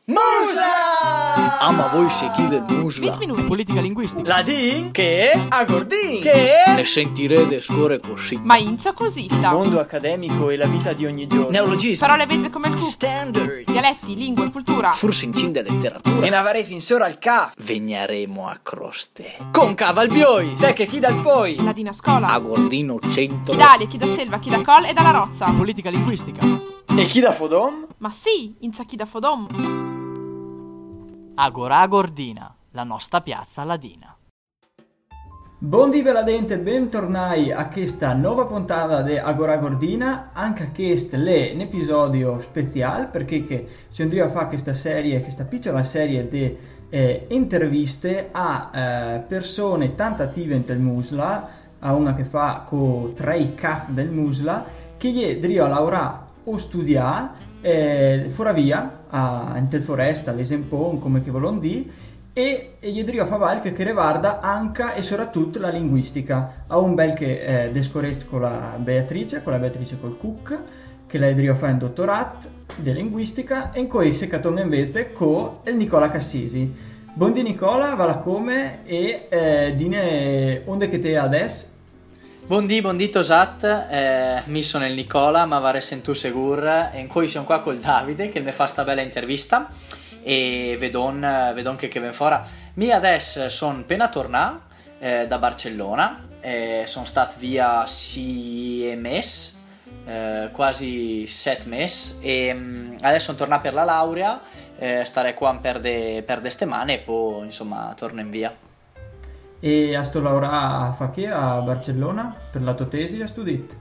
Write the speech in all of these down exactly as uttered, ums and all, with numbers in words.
Musla! Ah, ma voi se chi del Musla? venti minuti. Politica linguistica. Ladin che agordin Che ne sentirete scuore così. Ma inizia cosita. mondo accademico e la vita di ogni giorno. Neologismi. Parole vezze come il cup. Standards. Dialetti, lingue, cultura. Forse incinde letteratura. E navarei fin sora al ca. Vegnaremo a croste. Con cavalbioi. Sai che chi dal poi? Ladina scola. A Gordino cento. Chi d'Alia, chi da Selva, chi da Col e dalla Rozza. Politica linguistica. E chi da Fodom? Ma sì, inizia chi da Fodom. Agora Agordina, la nostra piazza ladina. Buondì bella gente, bentornati a questa nuova puntata di Agora Gordina, anche a questo è un episodio speciale perché che si andrà a fare questa serie, questa piccola serie di eh, interviste a eh, persone tanto attive nel Musla, a una che fa con tre C A F del Musla, che gli andrà a lavorare o studiare eh, fuori via, a, in tel foresta, all'esempio, come che volon di, e, e gli andrà a fare che riguarda anche e soprattutto la linguistica. Ha un bel che eh, descorest con la Beatrice, con la Beatrice col Cook, che la andrà a fare un dottorato di linguistica, e in cui si catonga invece con il Nicola Cassisi. Buondì Nicola, va la come e eh, dine onde che te adesso? Buondì, buondì Tosat, eh, mi sono il Nicola, ma vare sentu segur, e in cui sono qua col Davide che mi fa sta bella intervista e vedon, vedon che che ven fora. Mi adesso sono appena tornato eh, da Barcellona, eh, sono stato via sei mesi, eh, quasi sette mesi, e mh, adesso sono tornato per la laurea, eh, starei qua per de, per de settimane e poi insomma torno in via. E a sto lavorare a fa che a Barcellona per la tua tesi a studiare?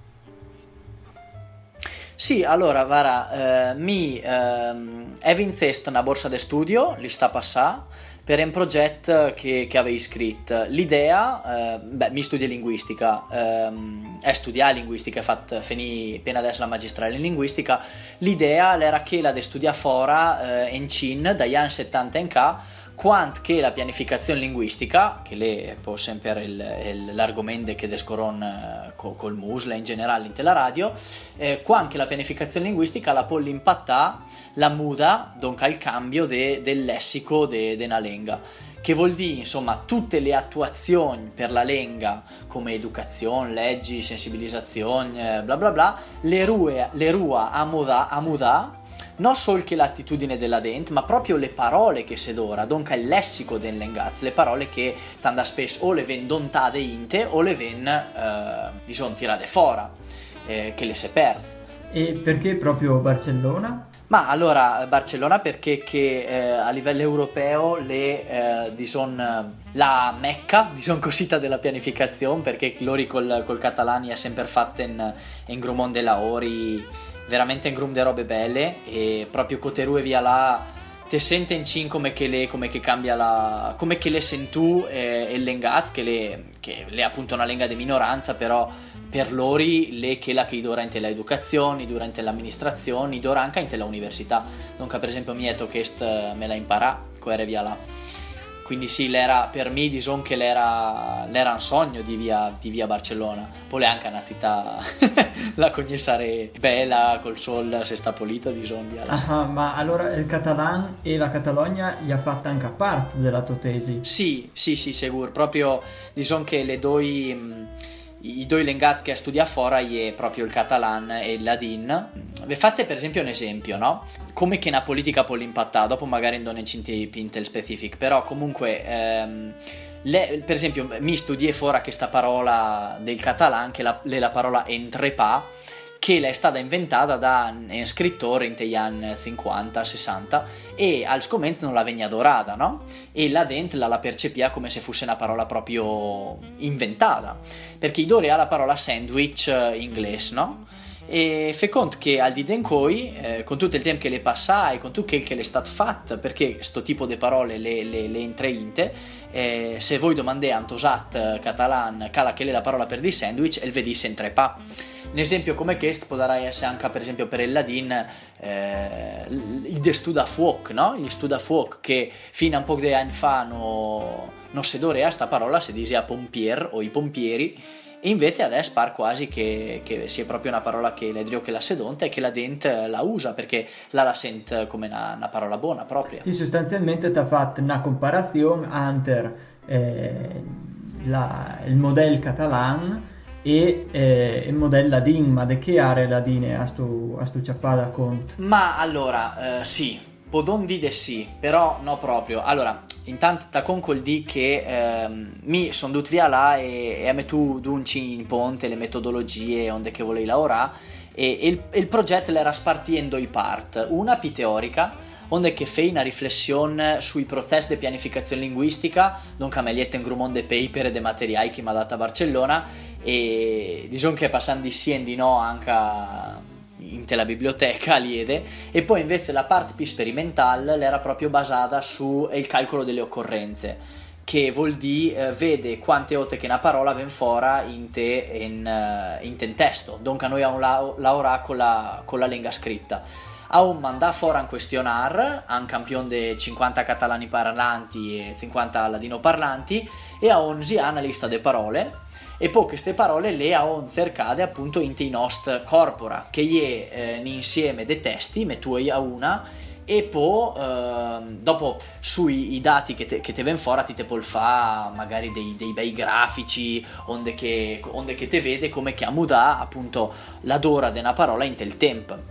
Sì, allora, Vara, eh, mi ehm, è vinzesta una borsa di studio, li sta passà, per un progetto che, che avevi scritto. L'idea, eh, beh, mi studia linguistica, ehm, è studiare linguistica, ho fatto finì appena adesso la magistrale in linguistica. L'idea era che la de studiare fora eh, in Cina, dagli anni settanta in qua, quanto che la pianificazione linguistica, che lei è poi sempre il, il, l'argomento che descoron eh, col, col Musla in generale in la radio, eh, quanto che la pianificazione linguistica la può impattare la muda, dunque il cambio de, del lessico de, de una lingua, che vuol dire insomma tutte le attuazioni per la lingua come educazione, leggi, sensibilizzazione, bla bla bla, le rue, le rua a muda, a muda non solo che l'attitudine della dent, ma proprio le parole che si d'ora, dunque il lessico del lingaz, le parole che tanda spesso o le ven dontate inte o le ven eh, diciamo tirate fora, eh, che le si perse. E perché proprio Barcellona? Ma allora Barcellona perché che, eh, a livello europeo le eh, diciamo, la mecca diciamo cosita della pianificazione, perché loro col, col catalani è sempre fatta in, in grumon della ori, veramente in grum de robe belle, e proprio Coterù e via là te sente in cin come che le come che cambia la come che le sentù eh, il lengaz che le che le è appunto una lingua di minoranza, però per loro le che la che durante l'educazione, durante l'amministrazione, durante anche l'università. Dunque per esempio Mieto che est me la impara quere via là. Quindi sì, l'era, per me diciamo che l'era, l'era un sogno di via, di via Barcellona. Poi è anche una città la conoscere bella col sol se sta pulito diciamo via là. Ah, ma allora il catalan e la Catalogna gli ha fatto anche parte della tua tesi? Sì, sì, sì, sicuro. Proprio diciamo che le due i due lingaz che studia fuori è proprio il catalan e il ladin. Vi fate per esempio un esempio, no? Come che una politica può impattare, dopo magari non ne cinti pintel specific, però comunque ehm, le, per esempio mi studiai fuori questa parola del catalan che la, è la parola entrepa, che è stata inventata da un scrittore in gli anni cinquanta sessanta e al scomenzo non la vegna dorata, no? E la dent la, la percepia come se fosse una parola proprio inventata, perché i dori ha la parola sandwich in inglese, no? E fe conto che al di dencoi eh, con tutto il tempo che le passa e con tutto quel che le è stato fatto, perché sto tipo di parole le, le, le intreinte, eh, se voi domandate a Antosat catalan cala che è la parola per di sandwich e il vedisse entrepa. Un esempio come questo può essere anche per esempio per il ladin eh, il de studa fuoc, no? Il studa fuoc che fino a un po' di anni fa no, non si dorea sta parola, si diceva pompier o i pompieri, e invece adesso par quasi che, che sia proprio una parola che l'edrio che la sedonta e che la dent la usa perché la la sente come una, una parola buona propria. Sì, sostanzialmente ti ha fatto una comparazione entre eh, la, il modello catalan e eh, il modello ladin, ma di che aree ladine a sto, a sto ciappata conto? Ma allora, eh, sì, podon dire sì, però no proprio. Allora, intanto ta con col di che ehm, mi sono dovuto via là e, e a me tu dunci in ponte le metodologie onde che volevi lavorare e, e, il, e il progetto l'era spartendo i part, una più teorica onde che fai una riflessione sui processi di pianificazione linguistica, donc a me liette in grumon de paper e de materiali che mi ha dato a Barcellona e diciamo che passando di sì e di no anche in la biblioteca liede, e poi invece la parte più sperimentale era proprio basata sul calcolo delle occorrenze, che vuol dire eh, vede quante volte che una parola ven fora in te in, uh, in te testo, donc a noi a un la- lavorare con la, con la lingua scritta. A un mandà fora un questionario a un campione di cinquanta catalani parlanti e cinquanta ladino parlanti e a un si ha una lista di parole e poi queste parole le ha on cercate appunto in te nost corpora che è eh, un insieme di testi metto a una e poi eh, dopo sui i dati che te, che te ven fora ti te può fa magari dei, dei bei grafici onde che, onde che te vede come che amudà appunto la dora di una parola in tel tempo.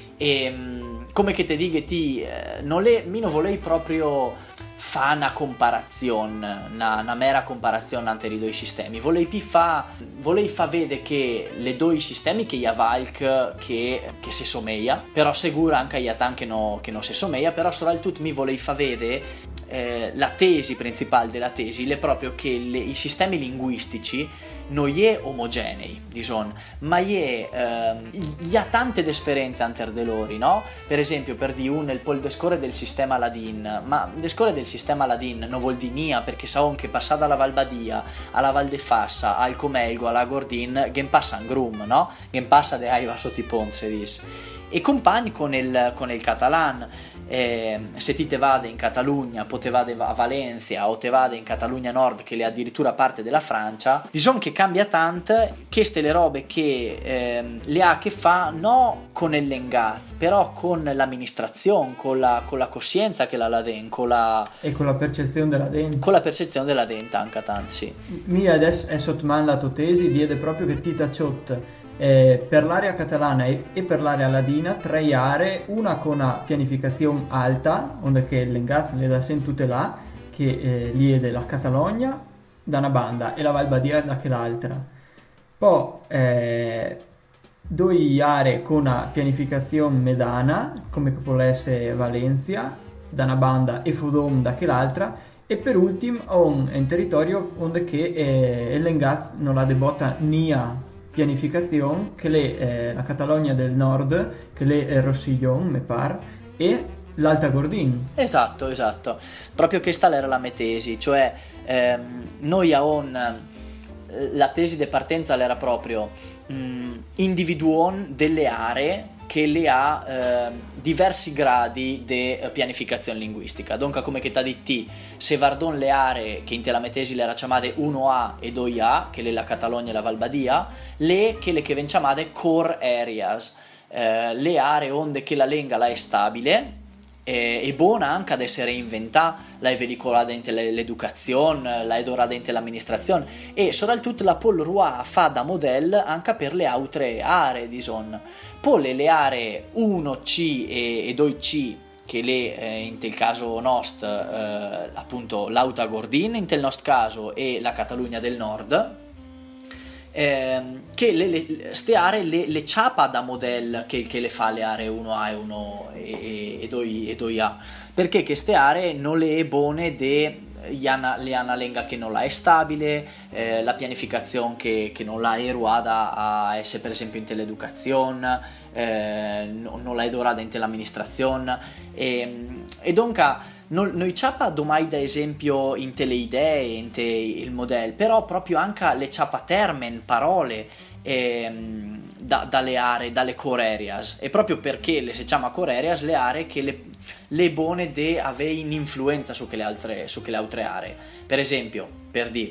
E come che te dica ti eh, non le mi non volei proprio fa una comparazione una, una mera comparazione ante i due sistemi, volei più fa volei fa vedere che le due sistemi che ia valc che, che si somiglia però sicura anche ia tan che no, che non si somiglia però soprattutto mi volei fa vedere eh, la tesi principale della tesi è proprio che le, i sistemi linguistici non è omogenei, diciamo, ma è ehm, ha tante differenze anter de loro, no? Per esempio, per di un il pol descore del sistema ladin, ma descore del sistema ladin non vuol dire nia perché sa che passa dalla Valbadia alla Val de Fassa al Comelgo alla Gordin che passa in grum, no? Che passa de aiva sotto i ponze dis. E compagni con il con il catalan. Eh, se ti te vade in Catalogna, poi te vade a Valencia o te vade in Catalogna Nord che è addirittura parte della Francia, diciamo che cambia tanto che ste le robe che eh, le ha che fa no con il lengaz però con l'amministrazione, con la, con la coscienza che la la den, con la E con la percezione della dente. con la percezione della dente anche tanto sì. Mi adesso è sotto mano la tua tesi, diede proprio che ti tacciot Eh, per l'area catalana e, e per l'area ladina tre aree, una con una pianificazione alta onde che l'engaz le da sen tutte là che eh, liede la Catalogna da una banda e la Valbadia da che l'altra, poi eh, due aree con una pianificazione medana come che può essere Valencia da una banda e Fodom da che l'altra e per ultimo un, un territorio onde che eh, l'engaz non la debota nia pianificazione che le eh, la Catalogna del Nord che le eh, Rossillon me par e l'Alta Gordin. Esatto, esatto, proprio questa era la mia tesi, cioè ehm, noi a on la tesi di partenza era proprio mh, individuon delle aree che le ha eh, diversi gradi di pianificazione linguistica. Dunque, come che t'ha detto, se vardon le aree che in te la metesi le era chiamate uno A e due A, che le la Catalogna e la Valbadia, le che le che ven chiamate core areas, eh, le aree onde che la lingua la è stabile, e, e buona anche ad essere inventata, la è veicolata dentro l'educazione, la è dorata dentro l'amministrazione e soprattutto la Paul Roy fa da modello anche per le altre aree di zona. Poi le aree uno C e, e due C che le eh, in tel caso nost eh, appunto l'Alta Gordin in tel nostro caso e la Catalogna del Nord eh, che le, le, ste aree le, le ciapa da modello che, che le fa le aree uno A e uno e, e, e due A perché queste aree non le è buone de le hanno lenga che non la è stabile, eh, la pianificazione che, che non la è ruada a essere per esempio in l'educazione, eh, non la è dorata in l'amministrazione e, e dunque non, noi ciapa domai da esempio in te le idee, in te il modello, però proprio anche le ciapa termen, parole ehm, da, dalle aree, dalle core areas e proprio perché le si chiama core areas le aree che le le buone de avere un'influenza su che le altre su che le altre aree. Per esempio, per di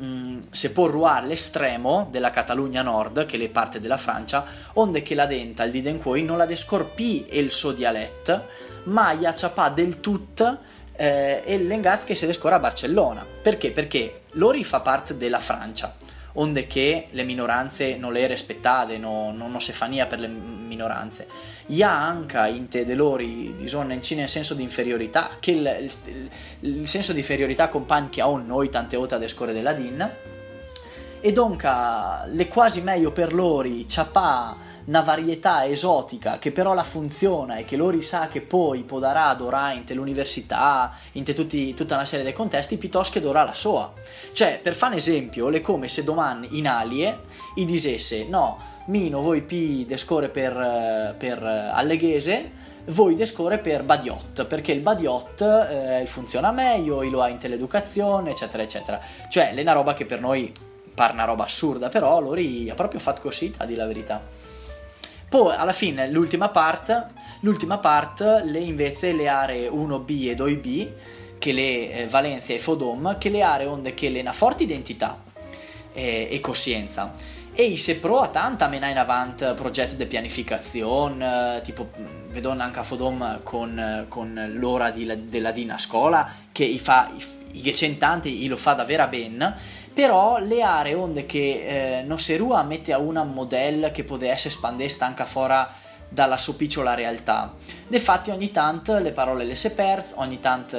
mh, se può ruare l'estremo della Catalogna Nord, che è parte della Francia, onde che la denta, il diden quoi, non la descorpì il suo dialetto, ma gli acciapà del tutto eh, e l'engaz che si descora a Barcellona. Perché? Perché l'Ori fa parte della Francia, onde che le minoranze non le rispettate, no, non, non si fa nia per le minoranze. Hi ha anche in te dell'Ori disonne in senso di inferiorità, che il, il, il senso di inferiorità compagni che ha noi tante volte ad escore della din, e donca le quasi meglio per l'Ori ciapà una varietà esotica che però la funziona e che l'Ori sa che poi può darà adorare in te l'università, in te tutti, tutta una serie di contesti, piuttosto che d'ora la sua. Cioè, per fare un esempio, le come se domani in alie i dicesse no, mino voi pi descore per, per Alleghese, voi descore per Badiot, perché il Badiot eh, funziona meglio, lo ha in teleeducazione, eccetera eccetera. Cioè, è una roba che per noi pare una roba assurda, però l'Ori ha proprio fatto così, a dire la verità. Poi alla fine l'ultima part, l'ultima part le invece le aree uno B e due B, che le eh, Valencia e Fodom, che le aree onde che le una forte identità eh, e coscienza. E se pro a tanta mena in avanti progetti di pianificazione, eh, tipo vedo anche a Fodom con, con l'ora di, della Dina scuola, che i fa i, i centanti lo fa davvero bene. Però le aree onde che eh, non si riesce a mettere a una modella che potesse essere espandesta anche fuori dalla sua piccola realtà. Infatti ogni tanto le parole le si perz, ogni tanto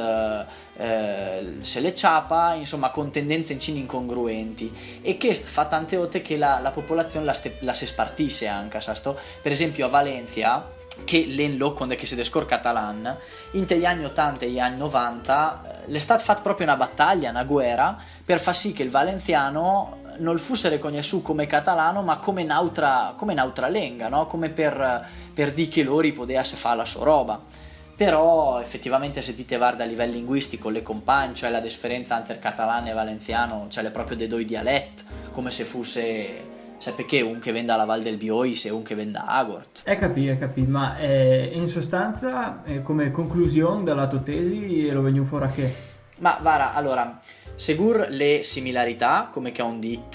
eh, se le ciapa, insomma con tendenze incine incongruenti, e che fa tante volte che la, la popolazione la, ste, la si spartisse anche, sasto? Per esempio a Valencia, che l'en locconde che si descor catalan, in gli anni ottanta e gli anni novanta l'è stata fatta proprio una battaglia, una guerra, per far sì che il valenziano non fosse riconosciuto come catalano, ma come un'altra, come un'altra lingua, no? Come per, per dire che loro potesse fare la sua roba. Però effettivamente se ti te guarda a livello linguistico le compagne, cioè la differenza tra catalano e valenziano, cioè è proprio dei due dialetti, come se fosse... sai perché un che venda alla Val del Biois e un che venda a Agort. È capito, è capito, ma eh, in sostanza eh, come conclusione della tua tesi lo vengo fuori a che? Ma Vara, allora, segur le similarità, come che ho un dit,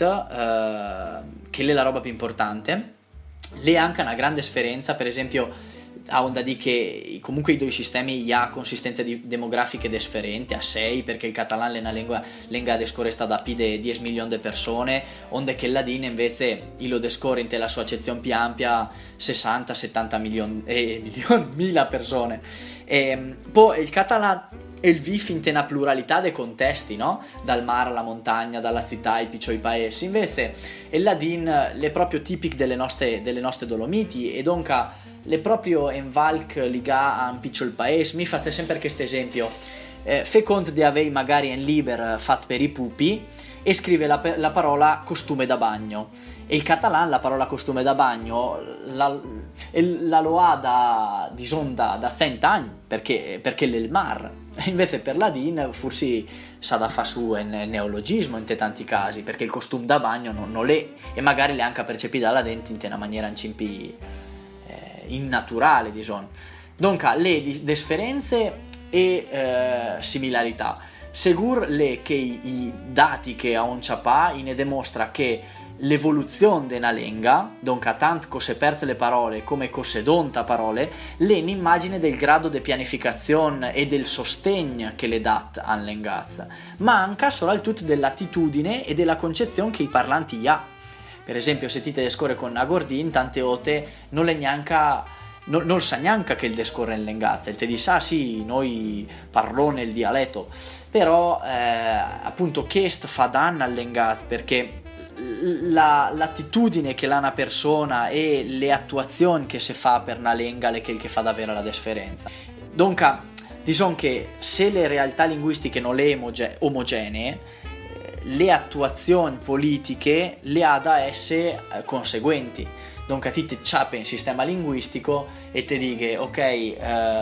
eh, che è la roba più importante, le anche una grande differenza, per esempio a onda di che comunque i due sistemi ha consistenze di demografiche differenti a sei, perché il catalano è una lingua lingua descorresta da più di dieci milioni di persone, onde che il ladino invece lo descore in la sua accezione più ampia sessanta settanta milioni eh, milioni mila persone. E poi il catalano e il vif in una pluralità dei contesti, no? Dal mare alla montagna, dalla città ai piccoli paesi. Invece il ladin è proprio tipico delle nostre, delle nostre Dolomiti, e donca le proprio in valc liga a un piccolo paese. Mi fate sempre questo esempio, eh, fe conto di avere magari un liber fatto per i pupi e scrive la, la parola costume da bagno, e il catalano la parola costume da bagno la, la lo ha da disonda da cento anni, perché, perché il mar, invece per ladin forse sa da fa su un neologismo in te tanti casi, perché il costume da bagno non, non l'è, e magari le anche percepita dalla dente in te una maniera incimpi innaturale, diciamo. Dunque le differenze e eh, similarità segur le che i, i dati che ha un ciapà ne dimostra che l'evoluzione della lingua, dunque tanto cose perte le parole come cose donta parole, le un'immagine del grado di pianificazione e del sostegno che le dat alla lingazza, ma anche soprattutto dell'attitudine e della concezione che i parlanti ha. Per esempio, se ti te descorre con Agordin, tante volte non le neanche, non, non sa neanche che il descorre in lingazza, il te dice ah sì, noi parlone il dialetto, però eh, appunto che fa danno al lingazza, perché la, l'attitudine che ha una persona e le attuazioni che si fa per una lingua è quel che fa davvero la differenza. Dunque, diciamo che se le realtà linguistiche non le omoge- omogenee, le attuazioni politiche le ha da essere conseguenti, Dunque ti ti ciappe in sistema linguistico e ti dica ok, eh,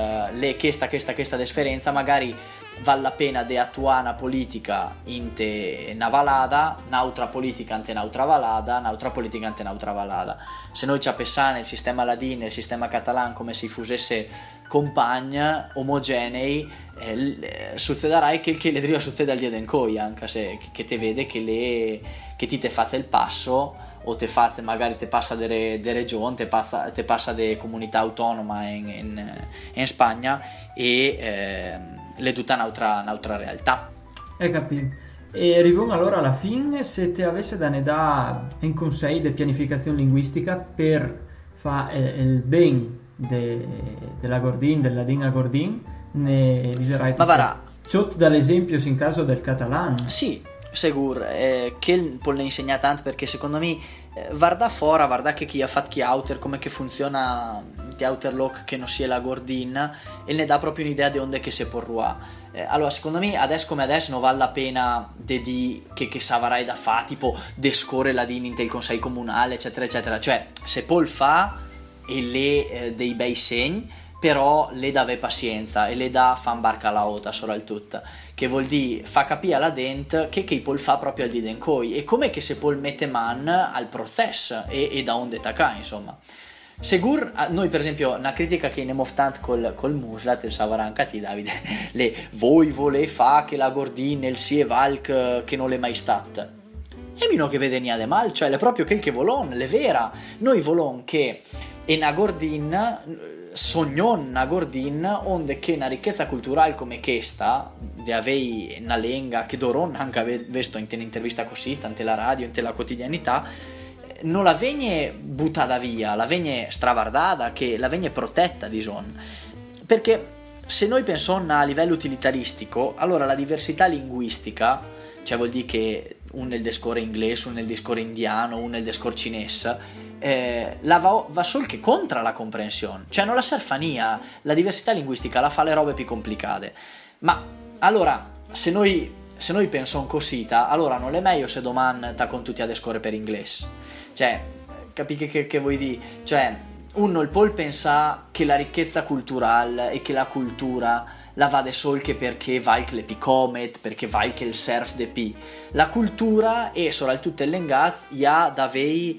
le questa questa questa differenza magari vale la pena di attuare una politica in te una valada, un'altra politica in te un'altra valada, un'altra politica in te un'altra valada. Se noi ci appessane il sistema ladino e il sistema catalano come se fosse compagni omogenei, eh, succederà che, che le deriva succede al dia d'encoi, anche se che te vede che, le, che ti te fate il passo o te fate magari te passa de, de regione, te passa, te passa de comunità autonoma in, in, in Spagna e eh, le tutta un'altra, un'altra realtà. E capito. E arriviamo allora alla fine, se te avesse da ne da un consiglio di pianificazione linguistica per fare il ben de, della Gordin, della Ladina Gordin, ne diserai. Ma varà. Ciò dall'esempio in caso del catalano. Sì, Segur, eh, che può ne insegna tanto perché secondo me eh, guarda fora, guarda che chi ha fatto chi outer, come che funziona di outer lock che non sia la Gordin e ne dà proprio un'idea di onde che si può ruà. Eh, allora secondo me adesso come adesso non vale la pena de di che, che savarai da fa tipo descore ladini del consiglio comunale eccetera eccetera, cioè se Paul fa e le eh, dei bei segni però le dave pazienza e le da fan barca la ota solo al tutta, che vuol dire fa capire alla dent che che Paul fa proprio al di dencoi e come che se Paul mette man al processo e, e da onde tacca insomma. Segur, noi per esempio una critica che ne moftant col, col Muslat il Savaranca ti Davide le voi vole fa che la Gordin nel sie valk che non l'è mai stat e mino che vede niente mal, cioè è proprio quel che volon, le vera noi volon che e una Gordin sognon una Gordin onde che una ricchezza culturale come questa di avei una lenga che doron anche ave visto in un'intervista così tante la radio, in la quotidianità non la vegne buttata via, la vegne stravardata, che la vegne protetta di son, perché se noi pensiamo a livello utilitaristico allora la diversità linguistica, cioè vuol dire che un nel discorre inglese, un nel discorre indiano, un nel discorre cinese Eh, la va, va solo che contra la comprensione, cioè non la serfania, la diversità linguistica la fa le robe più complicate. Ma allora se noi se noi pensiamo cosita allora non è meglio se domani ta con tutti a descore per inglese, cioè capi che, che, che vuoi dire, cioè uno il pol pensa che la ricchezza culturale e che la cultura la va de sol che perché vai le picomet, perché vai che il surf de pi. La cultura e soprattutto il lengaz ha da vei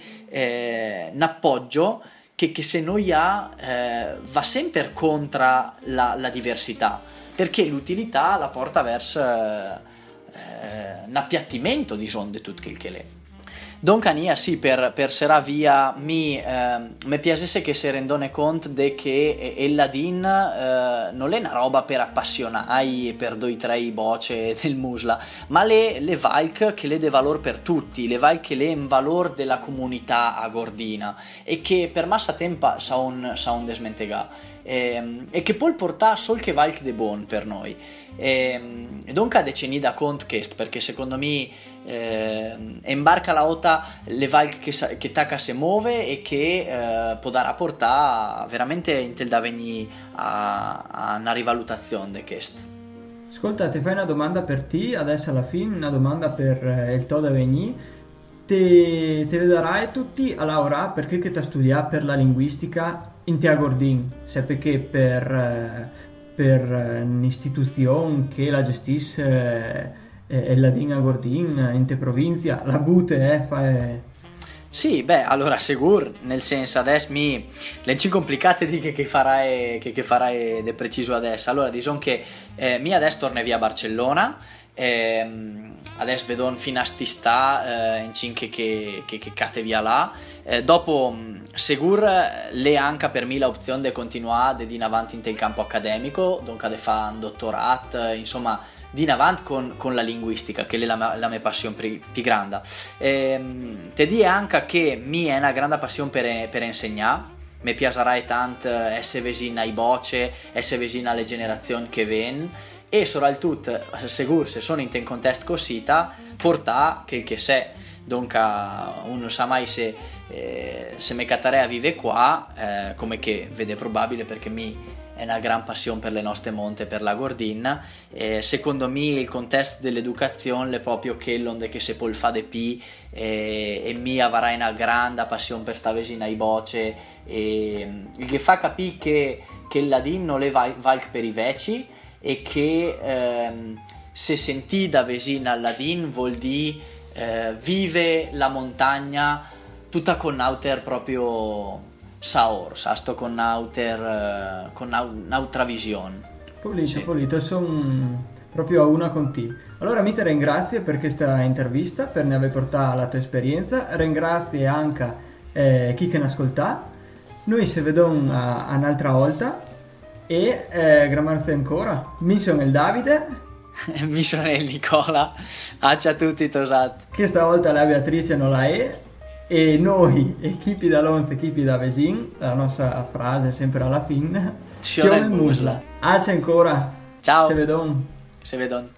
eh, un appoggio che, che se noi ha eh, va sempre contro la, la diversità, perché l'utilità la porta verso eh, un appiattimento di son de tutto quel che l'è. Dunque Ania sì, per, per sera via mi, eh, mi piacesse che si rendone conto de che il ladin eh, non è una roba per appassionai e per due tre voce del musla, ma le, le valk che le de valor per tutti, le valk che le in valor della comunità a Gordina e che per massa tempo sa un, sa un desmentegà e, e che può portare sol che valk de bon per noi. E, e dunque deceni da conto questo, perché secondo me eh, imbarca la ota le valk che, che tacca se muove e che eh, può dare a portare veramente in tel da venire a, a una rivalutazione di questo. Ascolta, ti fai una domanda per te adesso alla fine, una domanda per eh, il to da venire. Te, te vedrai tutti a laureare perché che ti studia per la linguistica in te a Gordin, se perché per eh, per un'istituzione che la gestisce eh, la Ladina Gordin in te provincia, la bute eh, fa eh. Sì, beh, allora sicur, nel senso adesso mi le ci complicate di che, che farai che, che farai de preciso adesso. Allora diciamo che eh, mi adesso torna via a Barcellona. Eh, adesso vedo un finastista eh, in cinque che, che, che cate via là eh, dopo segur le anche per me l'opzione di continuare di in avanti in tel campo accademico, dunque di fare un dottorato insomma di in avanti con, con la linguistica che è la, la mia passione più, più grande. Eh, te di anche che mi è una grande passione per, per insegnare, mi piacerai tanto essere vicino ai voce, essere vicino alle generazioni che vengono e soprattutto segur se sono in un contesto cosita porta che il che se dunque uno non sa mai se eh, se me catarea vive qua eh, come che vede probabile perché mi è una gran passione per le nostre monte, per la Gordin. Eh, secondo me il contesto dell'educazione è proprio quello che se può fa de pi e, e mi avrà una grande passione per sta vesina ai boce, e il che fa capire che, che il ladin non le va, va per i veci, e che ehm, se sentì da vesina al ladin vuol dire eh, vive la montagna tutta con auter proprio saor, sasto con auter eh, con un'altra visione. Pulito, Sì. pulito, sono proprio a una con te. Allora mi ti ringrazio per questa intervista, per ne aver portato la tua esperienza, ringrazio anche eh, chi che ne ascolta. Noi ci vediamo a, a un'altra volta e eh, grazie ancora. Mi sono il Davide. Mi sono il Nicola, ciao a tutti tosat. Che stavolta la Beatrice non la è, e noi, equipi da Lonza, equipi da Vesin, la nostra frase è sempre alla fine, Siamo il musla. musla. Ace ancora. Ciao. Se vedon. Se vedono.